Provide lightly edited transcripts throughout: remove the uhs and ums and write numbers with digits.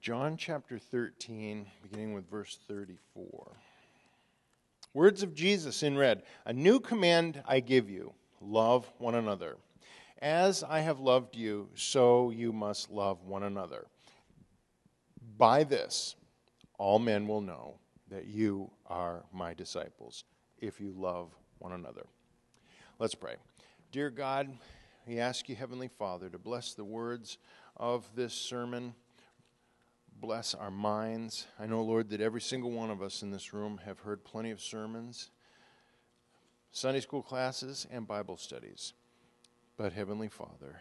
John chapter 13, beginning with verse 34. Words of Jesus in red. A new command I give you, love one another. As I have loved you, so you must love one another. By this, all men will know that you are my disciples, if you love one another. Let's pray. Dear God, we ask you, Heavenly Father, to bless the words of this sermon. Bless our minds. I know, Lord, that every single one of us in this room have heard plenty of sermons, Sunday school classes, and Bible studies. But, Heavenly Father,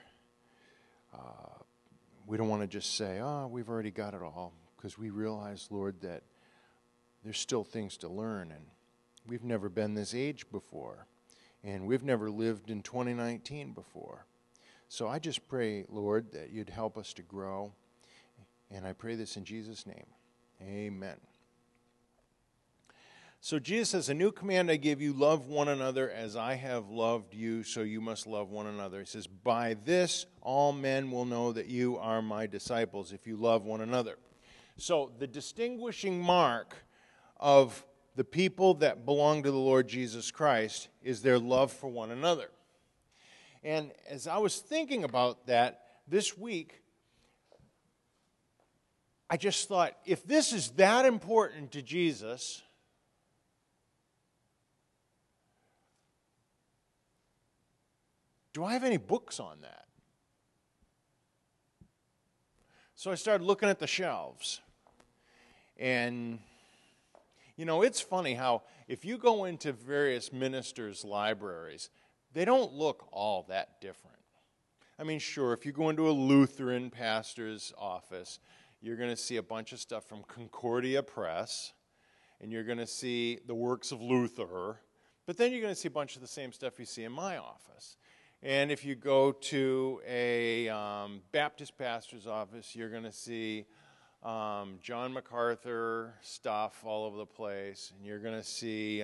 we don't want to just say, we've already got it all, because we realize, Lord, that there's still things to learn, and we've never been this age before, and we've never lived in 2019 before. So I just pray, Lord, that you'd help us to grow. And I pray this in Jesus' name. Amen. So Jesus says, a new command I give you, love one another as I have loved you, so you must love one another. He says, by this all men will know that you are my disciples, if you love one another. So the distinguishing mark of the people that belong to the Lord Jesus Christ is their love for one another. And as I was thinking about that this week, I just thought, if this is that important to Jesus, do I have any books on that? So I started looking at the shelves. And, you know, it's funny how if you go into various ministers' libraries, they don't look all that different. I mean, sure, if you go into a Lutheran pastor's office, you're going to see a bunch of stuff from Concordia Press, and you're going to see the works of Luther, but then you're going to see a bunch of the same stuff you see in my office. And if you go to a Baptist pastor's office, you're going to see John MacArthur stuff all over the place, and you're going to see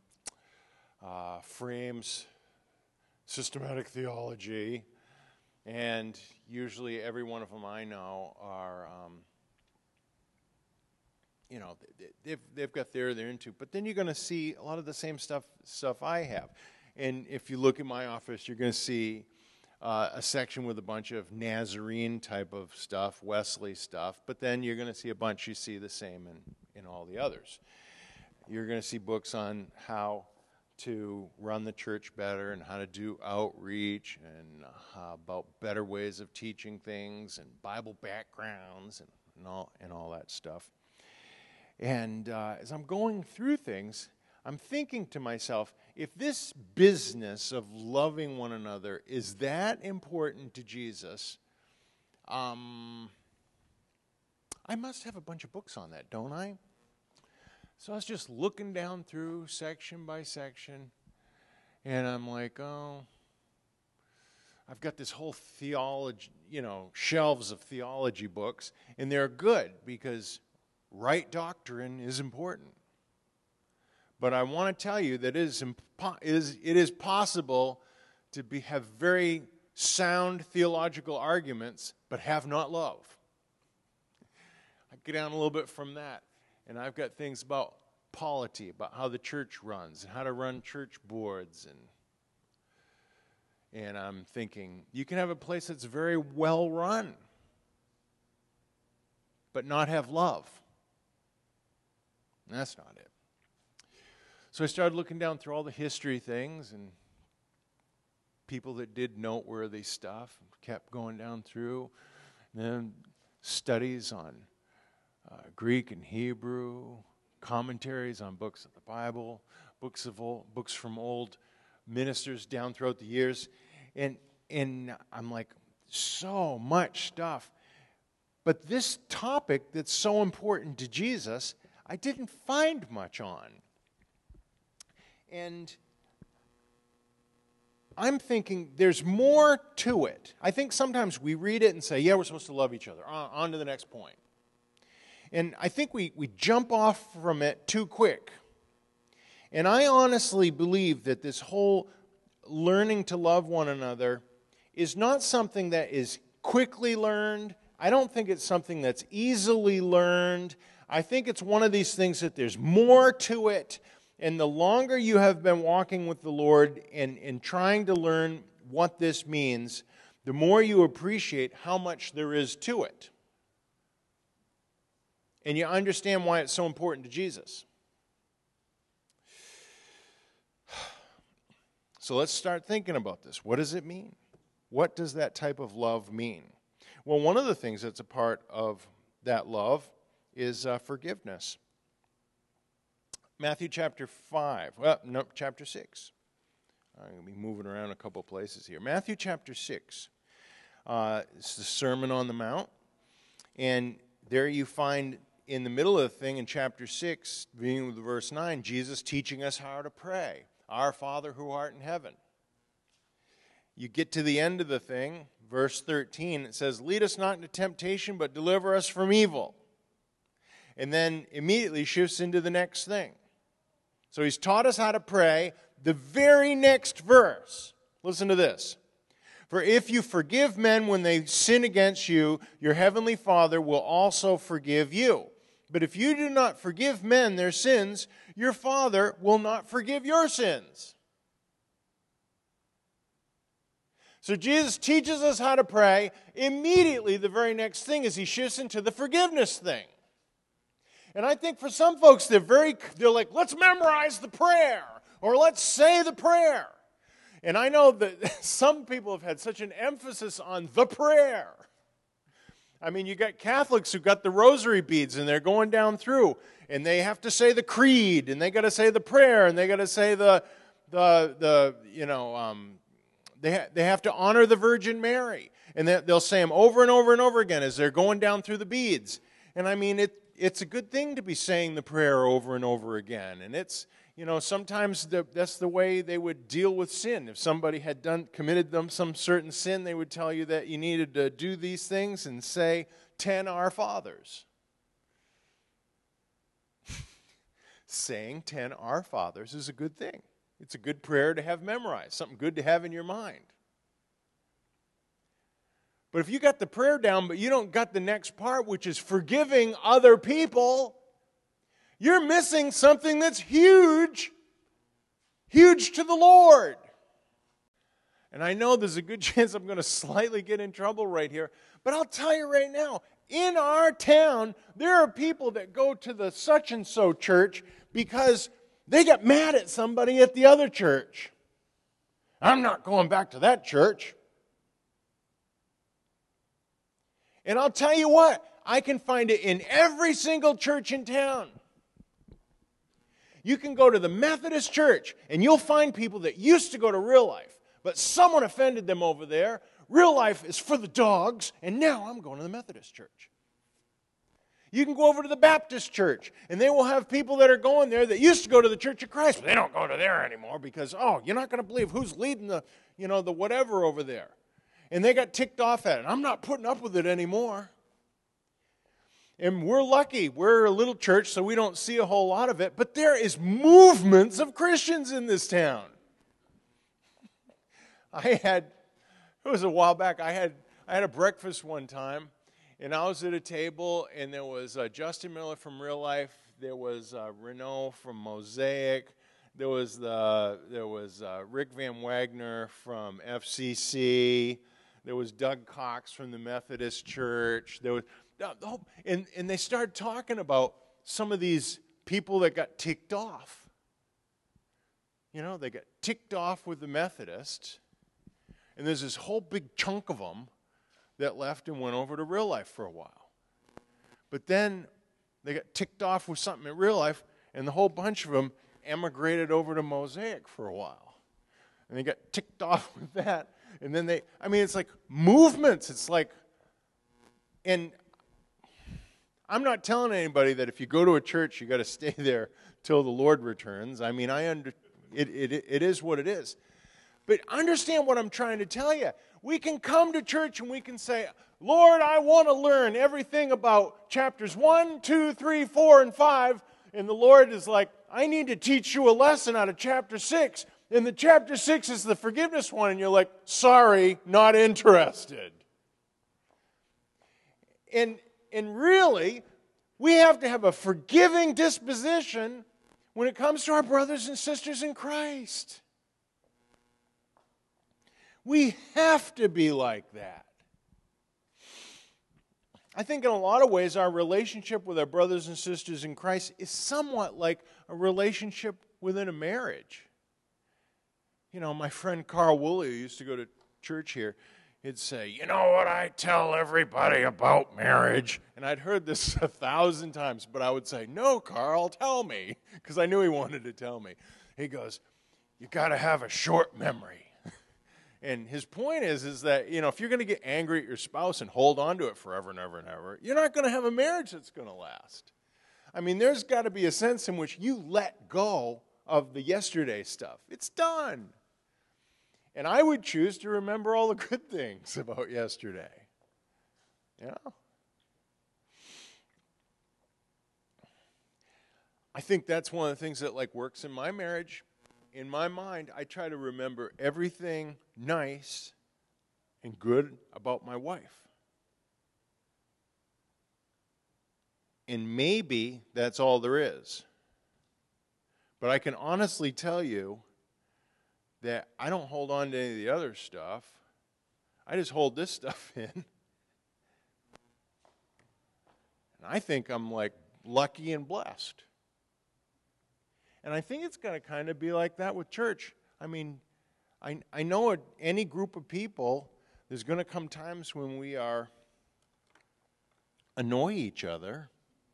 Frame's systematic theology. And usually every one of them I know are, they've got they're into. But then you're going to see a lot of the same stuff I have. And if you look at my office, you're going to see a section with a bunch of Nazarene type of stuff, Wesley stuff. But then you're going to see a bunch you see the same in all the others. You're going to see books on how to run the church better and how to do outreach and about better ways of teaching things and Bible backgrounds and all that stuff. And as I'm going through things, I'm thinking to myself, if this business of loving one another is that important to Jesus, I must have a bunch of books on that, don't I? So I was just looking down through section by section, and I'm like, I've got this whole theology, shelves of theology books, and they're good because right doctrine is important. But I want to tell you that it is possible to have very sound theological arguments, but have not love. I get down a little bit from that. And I've got things about polity, about how the church runs, and how to run church boards. And I'm thinking, you can have a place that's very well run, but not have love. And that's not it. So I started looking down through all the history things and people that did noteworthy stuff, kept going down through, and then studies on Greek and Hebrew, commentaries on books of the Bible, books from old ministers down throughout the years, and I'm like, so much stuff. But this topic that's so important to Jesus, I didn't find much on. And I'm thinking there's more to it. I think sometimes we read it and say, yeah, we're supposed to love each other. On to the next point. And I think we jump off from it too quick. And I honestly believe that this whole learning to love one another is not something that is quickly learned, I don't think it's something that's easily learned. I think it's one of these things that there's more to it. And the longer you have been walking with the Lord and trying to learn what this means, the more you appreciate how much there is to it. And you understand why it's so important to Jesus. So let's start thinking about this. What does it mean? What does that type of love mean? Well, one of the things that's a part of that love is forgiveness. Matthew chapter 5. Well, no, chapter 6. I'm going to be moving around a couple places here. Matthew chapter 6. It's the Sermon on the Mount. And there you find in the middle of the thing in chapter 6, beginning with verse 9, Jesus teaching us how to pray. Our Father who art in heaven. You get to the end of the thing, verse 13, it says, lead us not into temptation, but deliver us from evil. And then immediately shifts into the next thing. So he's taught us how to pray. The very next verse, listen to this. For if you forgive men when they sin against you, your heavenly Father will also forgive you. But if you do not forgive men their sins, your Father will not forgive your sins. So Jesus teaches us how to pray. Immediately, the very next thing is he shifts into the forgiveness thing. And I think for some folks, they're like, let's memorize the prayer, or let's say the prayer. And I know that some people have had such an emphasis on the prayer. I mean, you got Catholics who got the rosary beads, and they're going down through, and they have to say the creed, and they got to say the prayer, and they got to say they have to honor the Virgin Mary. And they'll say them over and over and over again as they're going down through the beads. And I mean, it's a good thing to be saying the prayer over and over again. And it's, sometimes that's the way they would deal with sin. If somebody had committed some certain sin, they would tell you that you needed to do these things and say 10 Our Fathers. Saying 10 Our Fathers is a good thing. It's a good prayer to have memorized, something good to have in your mind. But if you got the prayer down, but you don't got the next part, which is forgiving other people, you're missing something that's huge, huge to the Lord. And I know there's a good chance I'm going to slightly get in trouble right here, but I'll tell you right now, in our town, there are people that go to the such-and-so church because they got mad at somebody at the other church. I'm not going back to that church. And I'll tell you what, I can find it in every single church in town. You can go to the Methodist church, and you'll find people that used to go to Real Life, but someone offended them over there. Real Life is for the dogs, and now I'm going to the Methodist church. You can go over to the Baptist church, and they will have people that are going there that used to go to the Church of Christ, but they don't go to there anymore because, you're not going to believe who's leading the whatever over there. And they got ticked off at it. I'm not putting up with it anymore. And we're lucky. We're a little church, so we don't see a whole lot of it, but there is movements of Christians in this town. It was a while back, I had a breakfast one time, and I was at a table, and there was Justin Miller from Real Life. There was Renault from Mosaic. There was Rick Van Wagner from FCC. There was Doug Cox from the Methodist Church. There was, and they started talking about some of these people that got ticked off. They got ticked off with the Methodists, and there's this whole big chunk of them that left and went over to Real Life for a while. But then they got ticked off with something in Real Life, and the whole bunch of them emigrated over to Mosaic for a while. And they got ticked off with that. And then it's like movements. It's like, and I'm not telling anybody that if you go to a church, you got to stay there till the Lord returns. I mean, it is what it is. But understand what I'm trying to tell you. We can come to church and we can say, Lord, I want to learn everything about chapters 1, 2, 3, 4, and 5. And the Lord is like, I need to teach you a lesson out of chapter 6. And the chapter 6 is the forgiveness one. And you're like, sorry, not interested. And really, we have to have a forgiving disposition when it comes to our brothers and sisters in Christ. We have to be like that. I think in a lot of ways our relationship with our brothers and sisters in Christ is somewhat like a relationship within a marriage. You know, my friend Carl Woolley, who used to go to church here, he'd say, you know what I tell everybody about marriage? And I'd heard this 1,000 times, but I would say, no, Carl, tell me, because I knew he wanted to tell me. He goes, you got to have a short memory. And his point is that, you know, if you're going to get angry at your spouse and hold on to it forever and ever and ever, you're not going to have a marriage that's going to last. I mean, there's got to be a sense in which you let go of the yesterday stuff. It's done. And I would choose to remember all the good things about yesterday. You know? I think that's one of the things that works in my marriage. In my mind, I try to remember everything nice and good about my wife. And maybe that's all there is. But I can honestly tell you that I don't hold on to any of the other stuff. I just hold this stuff in. And I think I'm lucky and blessed. And I think it's going to kind of be like that with church. I mean, I know any group of people, there's going to come times when we annoy each other.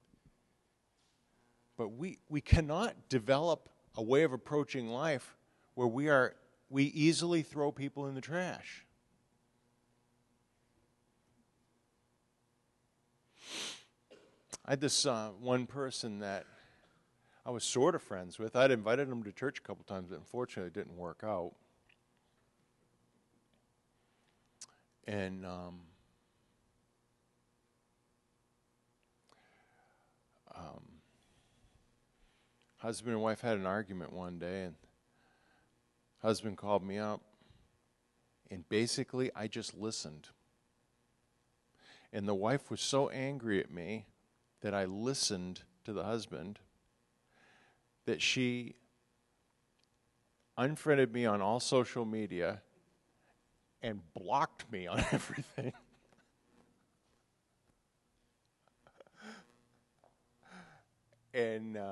But we cannot develop a way of approaching life where we easily throw people in the trash. I had this one person that I was sort of friends with. I'd invited him to church a couple times, but unfortunately it didn't work out. And husband and wife had an argument one day, and husband called me up, and basically I just listened. And the wife was so angry at me that I listened to the husband that she unfriended me on all social media and blocked me on everything. And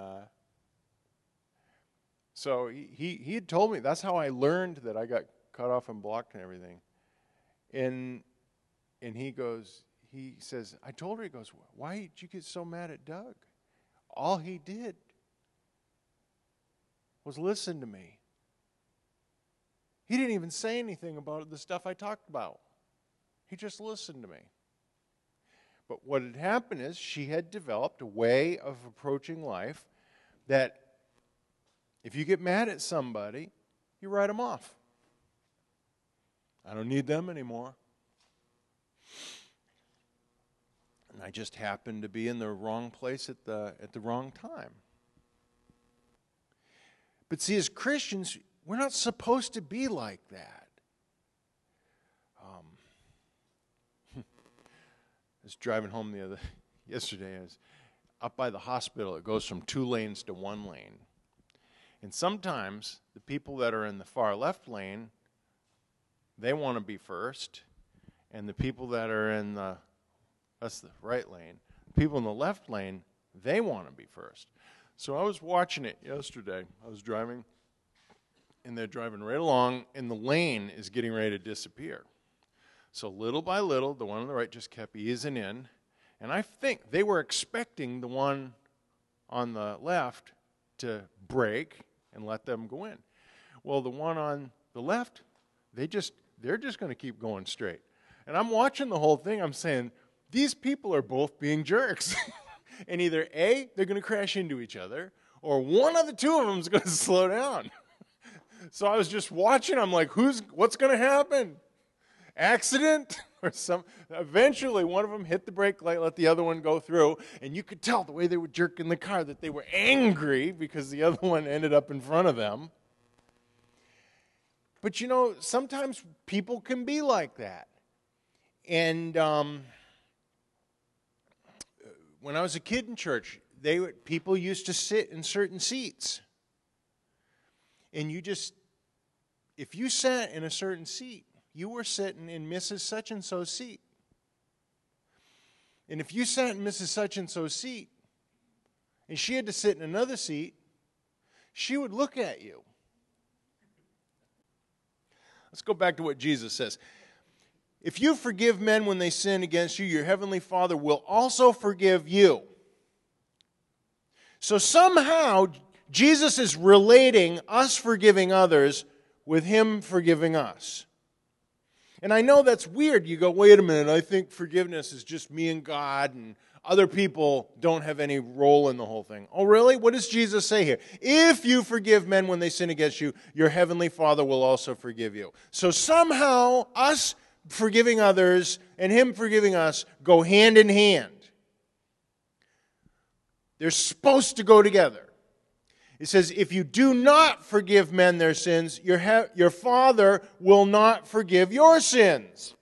so he had told me, that's how I learned that I got cut off and blocked and everything. And he says, I told her, he goes, why did you get so mad at Doug? All he did was listen to me. He didn't even say anything about the stuff I talked about. He just listened to me. But what had happened is she had developed a way of approaching life that if you get mad at somebody, you write them off. I don't need them anymore. And I just happened to be in the wrong place at the wrong time. But see, as Christians, we're not supposed to be like that. I was driving home yesterday. I was up by the hospital. It goes from 2 lanes to 1 lane. And sometimes the people that are in the far left lane, they want to be first. And the people that are that's the right lane. The people in the left lane, they want to be first. So I was watching it yesterday. I was driving, and they're driving right along, and the lane is getting ready to disappear. So little by little, the one on the right just kept easing in, and I think they were expecting the one on the left to brake and let them go in. Well, the one on the left, they're just going to keep going straight. And I'm watching the whole thing. I'm saying, these people are both being jerks. And either A, they're going to crash into each other, or one of the two of them is going to slow down. So I was just watching. I'm like, what's going to happen? Accident? Or eventually, one of them hit the brake light, let the other one go through, and you could tell the way they were jerking the car that they were angry because the other one ended up in front of them. But you know, sometimes people can be like that. And when I was a kid in church, people used to sit in certain seats. And if you sat in a certain seat, you were sitting in Mrs. Such-and-so's seat. And if you sat in Mrs. Such-and-so's seat, and she had to sit in another seat, she would look at you. Let's go back to what Jesus says. If you forgive men when they sin against you, your heavenly Father will also forgive you. So somehow, Jesus is relating us forgiving others with Him forgiving us. And I know that's weird. You go, wait a minute, I think forgiveness is just me and God, and other people don't have any role in the whole thing. Oh, really? What does Jesus say here? If you forgive men when they sin against you, your heavenly Father will also forgive you. So somehow, us forgiving others and Him forgiving us go hand in hand. They're supposed to go together. It says, if you do not forgive men their sins, your Father will not forgive your sins.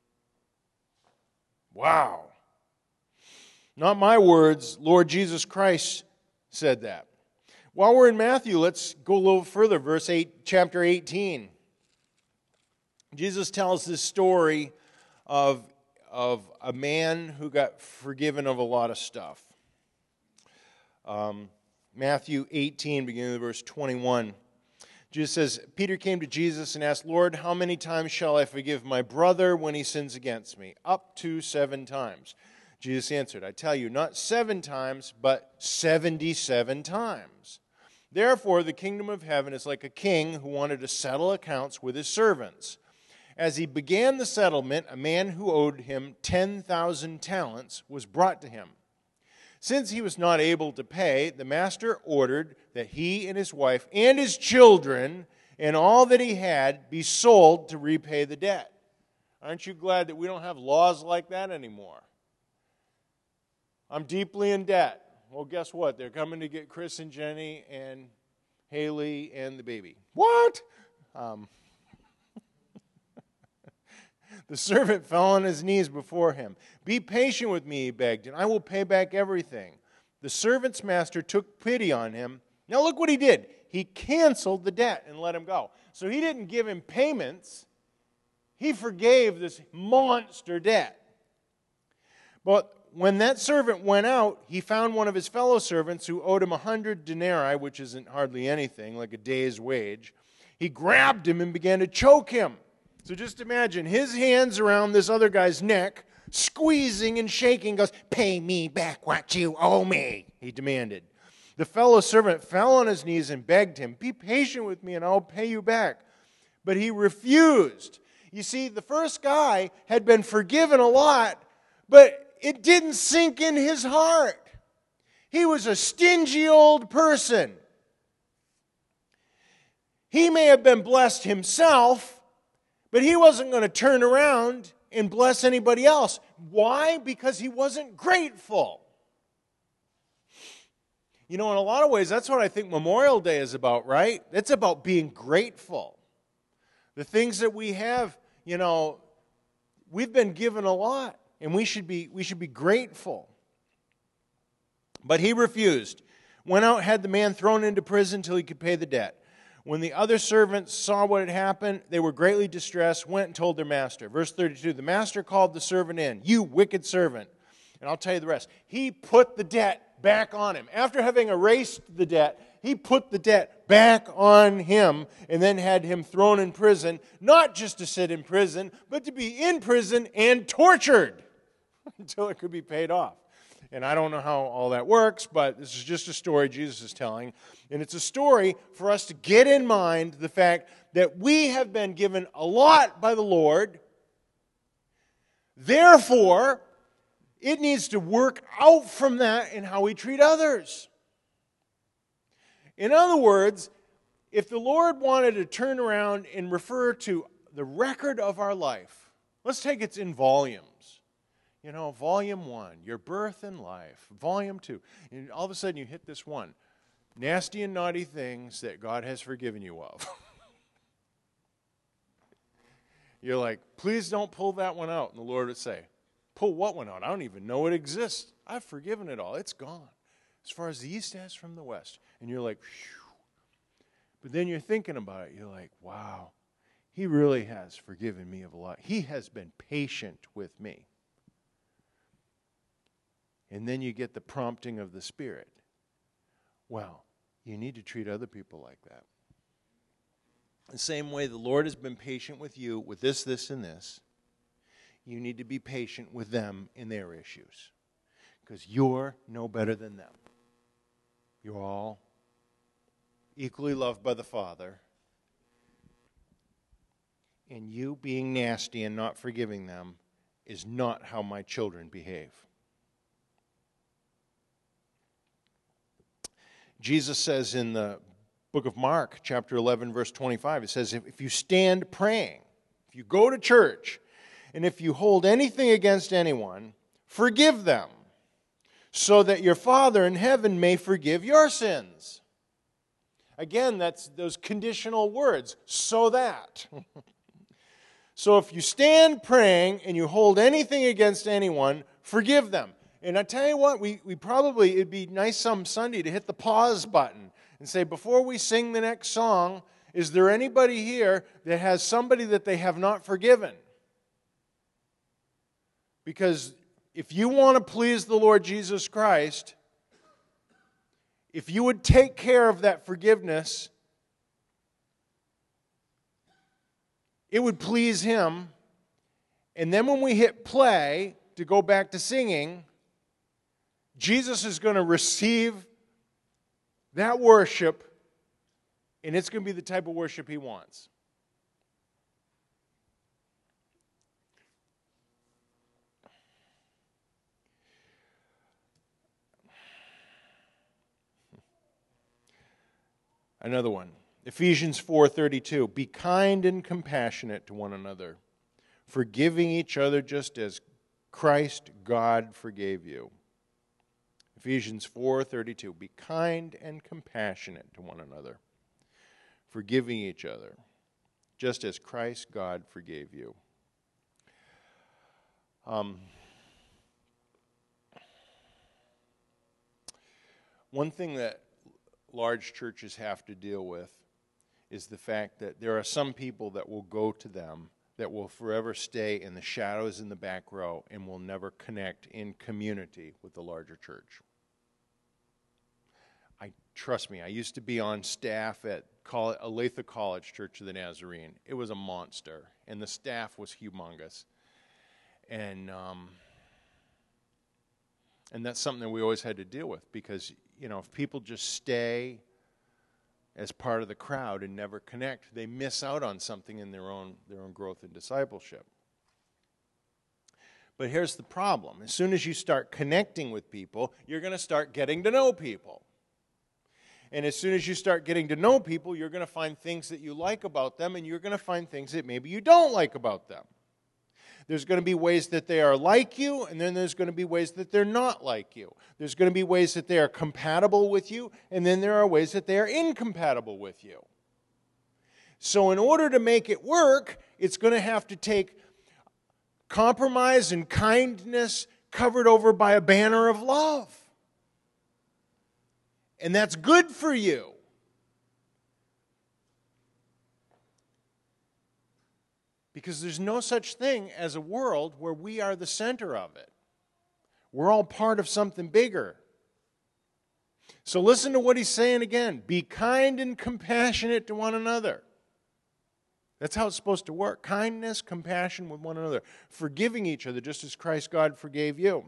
Wow. Not my words. Lord Jesus Christ said that. While we're in Matthew, let's go a little further. Verse 8, chapter 18. Jesus tells this story of a man who got forgiven of a lot of stuff. Matthew 18, beginning with verse 21. Jesus says, Peter came to Jesus and asked, Lord, how many times shall I forgive my brother when he sins against me? Up to 7 times. Jesus answered, I tell you, not 7 times, but 77 times. Therefore, the kingdom of heaven is like a king who wanted to settle accounts with his servants. As he began the settlement, a man who owed him 10,000 talents was brought to him. Since he was not able to pay, the master ordered that he and his wife and his children and all that he had be sold to repay the debt. Aren't you glad that we don't have laws like that anymore? I'm deeply in debt. Well, guess what? They're coming to get Chris and Jenny and Haley and the baby. What? The servant fell on his knees before him. Be patient with me, he begged, and I will pay back everything. The servant's master took pity on him. Now look what he did. He canceled the debt and let him go. So he didn't give him payments. He forgave this monster debt. But when that servant went out, he found one of his fellow servants who owed him 100 denarii, which isn't hardly anything, like a day's wage. He grabbed him and began to choke him. So just imagine his hands around this other guy's neck, squeezing and shaking, goes, pay me back what you owe me, he demanded. The fellow servant fell on his knees and begged him, be patient with me and I'll pay you back. But he refused. You see, the first guy had been forgiven a lot, but it didn't sink in his heart. He was a stingy old person. He may have been blessed himself, but he wasn't going to turn around and bless anybody else. Why? Because he wasn't grateful. You know, in a lot of ways, that's what I think Memorial Day is about, right? It's about being grateful. The things that we have, you know, we've been given a lot, and we should be grateful. But he refused. Went out, had the man thrown into prison until he could pay the debt. When the other servants saw what had happened, they were greatly distressed, went and told their master. Verse 32, the master called the servant in. You wicked servant. And I'll tell you the rest. He put the debt back on him. After having erased the debt, he put the debt back on him and then had him thrown in prison, not just to sit in prison, but to be in prison and tortured until it could be paid off. And I don't know how all that works, but this is just a story Jesus is telling. And it's a story for us to get in mind the fact that we have been given a lot by the Lord. Therefore, it needs to work out from that in how we treat others. In other words, if the Lord wanted to turn around and refer to the record of our life, let's take it in volumes. You know, volume 1, your birth and life. Volume 2, and all of a sudden you hit this one. Nasty and naughty things that God has forgiven you of. You're like, please don't pull that one out. And the Lord would say, Pull what one out? I don't even know it exists. I've forgiven it all. It's gone. As far as the east is from the west. And you're like, phew. But then you're thinking about it. You're like, wow, he really has forgiven me of a lot. He has been patient with me. And then you get the prompting of the Spirit. Well, you need to treat other people like that. The same way the Lord has been patient with you with this, this, and this, you need to be patient with them in their issues. Because you're no better than them. You're all equally loved by the Father. And you being nasty and not forgiving them is not how my children behave. Jesus says in the book of Mark, chapter 11, verse 25, it says, if you stand praying, if you go to church, and if you hold anything against anyone, forgive them, so that your Father in heaven may forgive your sins. Again, that's those conditional words, so that. So if you stand praying and you hold anything against anyone, forgive them. And I tell you what, we probably, it'd be nice some Sunday to hit the pause button and say, before we sing the next song, is there anybody here that has somebody that they have not forgiven? Because if you want to please the Lord Jesus Christ, if you would take care of that forgiveness, it would please Him. And then when we hit play to go back to singing, Jesus is going to receive that worship, and it's going to be the type of worship He wants. Another one, Ephesians 4:32, be kind and compassionate to one another, forgiving each other just as Christ God forgave you. Ephesians 4:32, be kind and compassionate to one another, forgiving each other, just as Christ God forgave you. One thing that large churches have to deal with is the fact that there are some people that will go to them that will forever stay in the shadows in the back row and will never connect in community with the larger church. Trust me, I used to be on staff at Olathe College Church of the Nazarene. It was a monster, and the staff was humongous. And that's something that we always had to deal with because, you know, if people just stay as part of the crowd and never connect, they miss out on something in their own growth and discipleship. But here's the problem. As soon as you start connecting with people, you're going to start getting to know people. And as soon as you start getting to know people, you're going to find things that you like about them, and you're going to find things that maybe you don't like about them. There's going to be ways that they are like you, and then there's going to be ways that they're not like you. There's going to be ways that they are compatible with you, and then there are ways that they are incompatible with you. So in order to make it work, it's going to have to take compromise and kindness covered over by a banner of love. And that's good for you. Because there's no such thing as a world where we are the center of it. We're all part of something bigger. So listen to what he's saying again. Be kind and compassionate to one another. That's how it's supposed to work. Kindness, compassion with one another. Forgiving each other just as Christ God forgave you.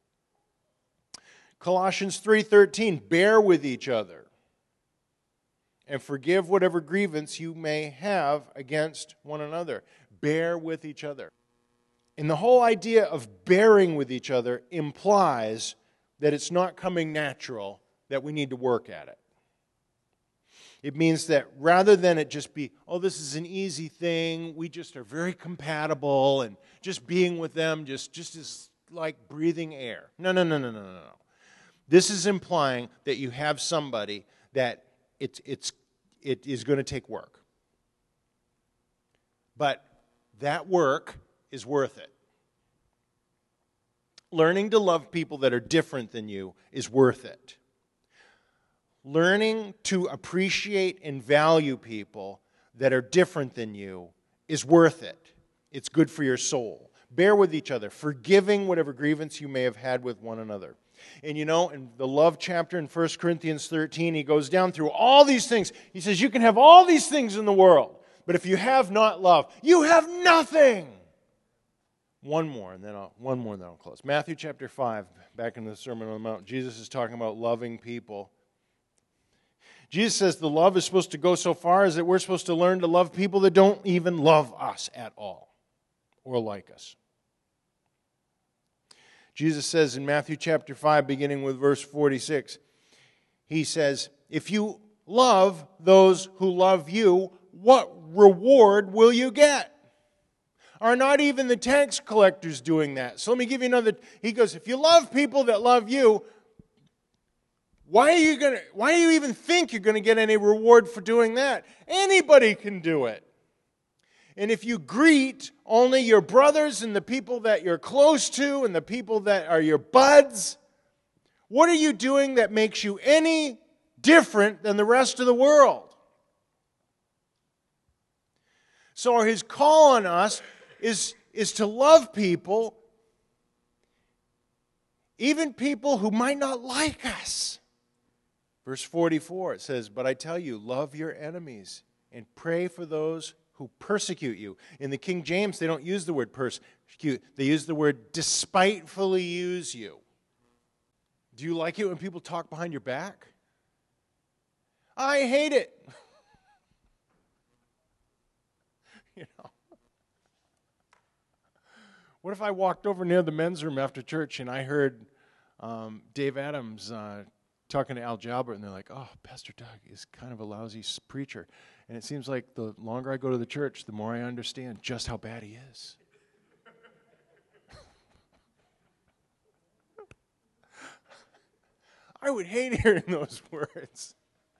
Colossians 3:13, bear with each other and forgive whatever grievance you may have against one another. Bear with each other. And the whole idea of bearing with each other implies that it's not coming natural, that we need to work at it. It means that rather than it just be, oh, this is an easy thing, we just are very compatible, and just being with them just is like breathing air. No. This is implying that you have somebody that it is going to take work. But that work is worth it. Learning to love people that are different than you is worth it. Learning to appreciate and value people that are different than you is worth it. It's good for your soul. Bear with each other, forgiving whatever grievance you may have had with one another. And you know, in the love chapter in 1 Corinthians 13, he goes down through all these things. He says, you can have all these things in the world, but if you have not love, you have nothing. One more, and then I'll close. Matthew chapter 5, back in the Sermon on the Mount, Jesus is talking about loving people. Jesus says the love is supposed to go so far as that we're supposed to learn to love people that don't even love us at all or like us. Jesus says in Matthew chapter 5, beginning with verse 46, he says, if you love those who love you, what reward will you get? Are not even the tax collectors doing that? So let me give you another. He goes, if you love people that love you, why do you even think you're going to get any reward for doing that? Anybody can do it. And if you greet only your brothers and the people that you're close to and the people that are your buds, what are you doing that makes you any different than the rest of the world? So his call on us is to love people, even people who might not like us. Verse 44, it says, but I tell you, love your enemies and pray for those who persecute you. In the King James, they don't use the word persecute. They use the word despitefully use you. Do you like it when people talk behind your back? I hate it. You know. What if I walked over near the men's room after church and I heard Dave Adams talking to Al Jalbert, and they're like, oh, Pastor Doug is kind of a lousy preacher. And it seems like the longer I go to the church, the more I understand just how bad he is. I would hate hearing those words.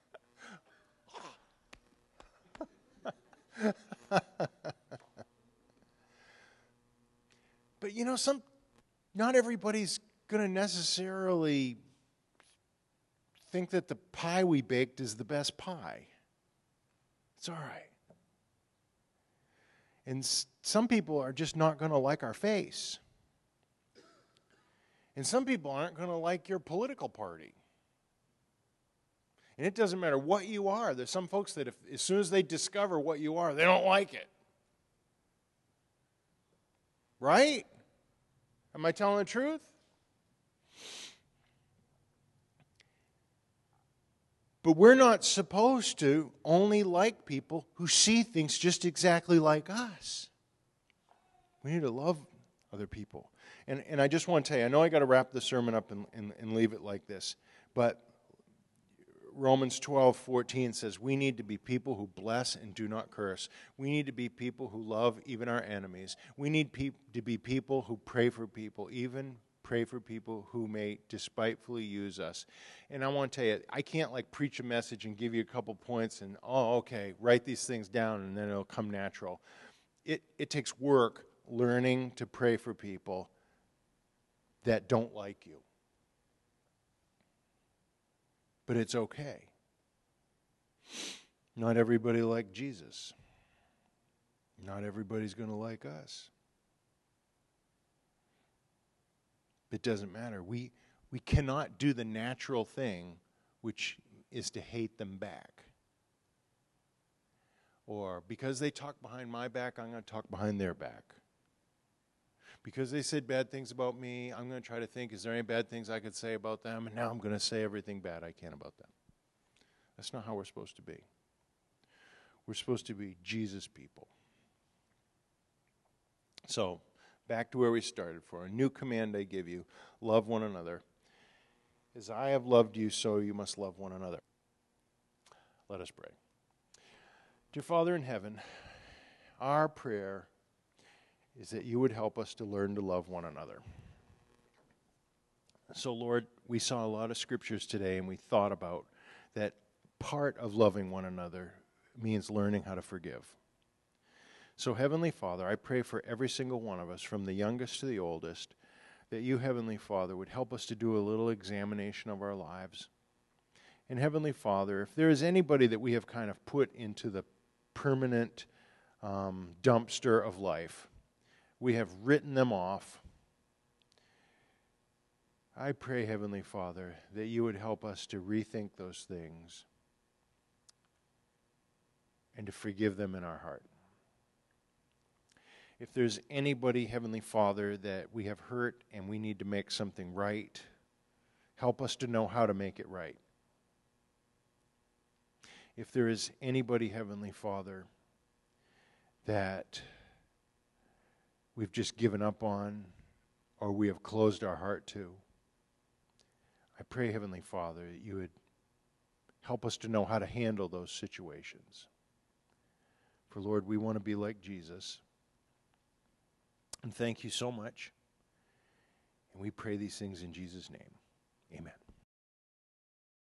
But you know, not everybody's going to necessarily think that the pie we baked is the best pie. It's all right. And some people are just not going to like our face. And some people aren't going to like your political party. And it doesn't matter what you are. There's some folks that as soon as they discover what you are, they don't like it. Right? Am I telling the truth? But we're not supposed to only like people who see things just exactly like us. We need to love other people. And I just want to tell you, I know I got to wrap the sermon up and leave it like this, but Romans 12:14 says we need to be people who bless and do not curse. We need to be people who love even our enemies. We need to be people who pray for people, even pray for people who may despitefully use us. And I want to tell you, I can't like preach a message and give you a couple points and, oh, okay, write these things down and then it'll come natural. It takes work learning to pray for people that don't like you. But it's okay. Not everybody liked Jesus. Not everybody's going to like us. It doesn't matter. We cannot do the natural thing, which is to hate them back. Or because they talk behind my back, I'm going to talk behind their back. Because they said bad things about me, I'm going to try to think, is there any bad things I could say about them? And now I'm going to say everything bad I can about them. That's not how we're supposed to be. We're supposed to be Jesus people. So, back to where we started. For a new command I give you, love one another. As I have loved you, so you must love one another. Let us pray. Dear Father in heaven, our prayer is that you would help us to learn to love one another. So, Lord, we saw a lot of scriptures today, and we thought about that part of loving one another means learning how to forgive. So, Heavenly Father, I pray for every single one of us, from the youngest to the oldest, that you, Heavenly Father, would help us to do a little examination of our lives. And Heavenly Father, if there is anybody that we have kind of put into the permanent dumpster of life, we have written them off. I pray, Heavenly Father, that you would help us to rethink those things and to forgive them in our heart. If there's anybody, Heavenly Father, that we have hurt and we need to make something right, help us to know how to make it right. If there is anybody, Heavenly Father, that we've just given up on or we have closed our heart to, I pray, Heavenly Father, that you would help us to know how to handle those situations. For, Lord, we want to be like Jesus. And thank you so much. And we pray these things in Jesus' name. Amen.